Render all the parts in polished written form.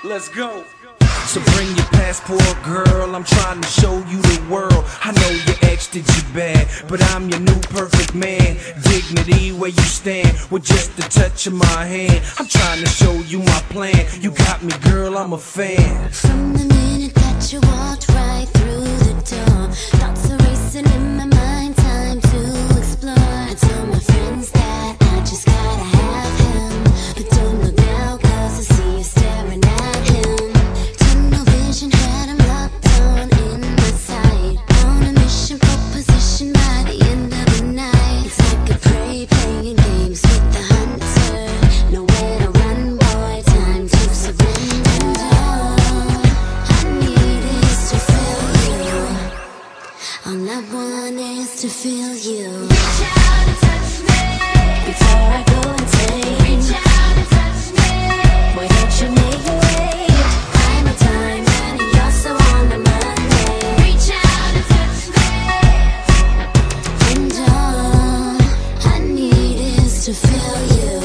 Let's go. So bring your passport, girl, I'm trying to show you the world. I know your ex did you bad, but I'm your new perfect man. Dignity where you stand, with just the touch of my hand. I'm trying to show you my plan. You got me, girl, I'm a fan. From the minute that you walked right through the door, thoughts are racing in my mind, time to explore. I tell my friends that I just gotta have him, but don't look now cause I see you staring at him. Tunnel vision had him locked on in my sight, on a mission for position by the end of the night. It's like a prey playing games with the hunter, nowhere to run, boy, time to surrender. All I want is to feel you. Reach out and touch me before I go insane. Reach out and touch me. Why don't you make me wait? I'm a time man and you're so on the Monday. Reach out and touch me, and all I need is to feel you.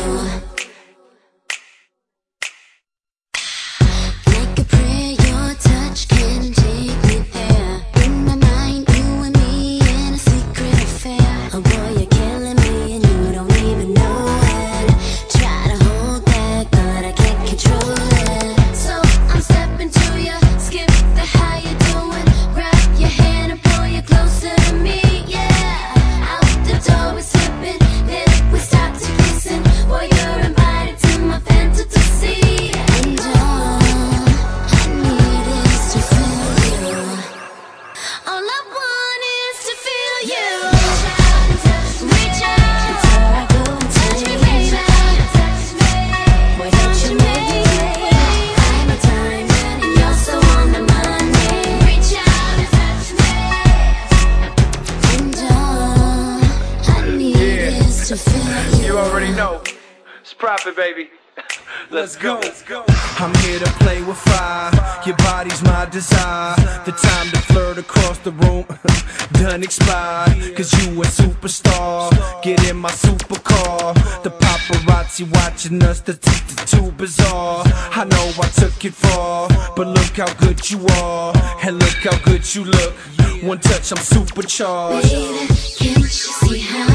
Like a prayer, your touch can take me there. In my mind, you and me in a secret affair. Oh boy, you're killing me and you don't even know it. Try to hold back, but I can't control it. So I'm stepping to you, skip the how you doing. Grab your hand and pull you closer to me, yeah. Out the door we're slipping, then we start to kissing. Boy, you're invited to my fantasy. And all I need is to feel you. All I want is to feel you. Reach out before I go and touch me, baby. Why don't you make me wait? I'm a time man and you're so on the Monday. Reach out and touch me, and all I need is to feel you. You already know. It's profit, baby. Let's go. I'm here to play with fire. Your body's my desire. The time to flirt across the room done expired. Cause you a superstar. Get in my supercar. The paparazzi watching us, the too bizarre. I know I took it far, but look how good you are, and look how good you look. One touch, I'm supercharged. Baby, can't you see how